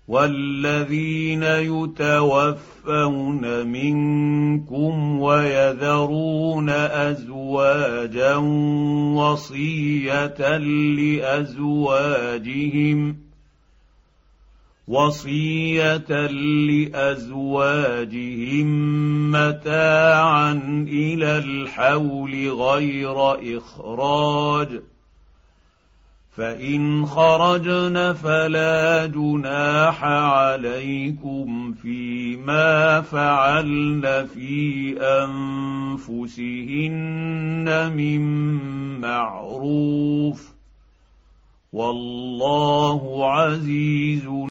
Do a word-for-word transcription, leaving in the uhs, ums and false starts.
والذين يتوفون منكم ويذرون ازواجا وصيه لازواجهم وصيه لازواجهم متاعا الى الحول غير اخراج، فان خرجن فلا جناح عليكم فيما فعلن في انفسهن من معروف، والله عزيز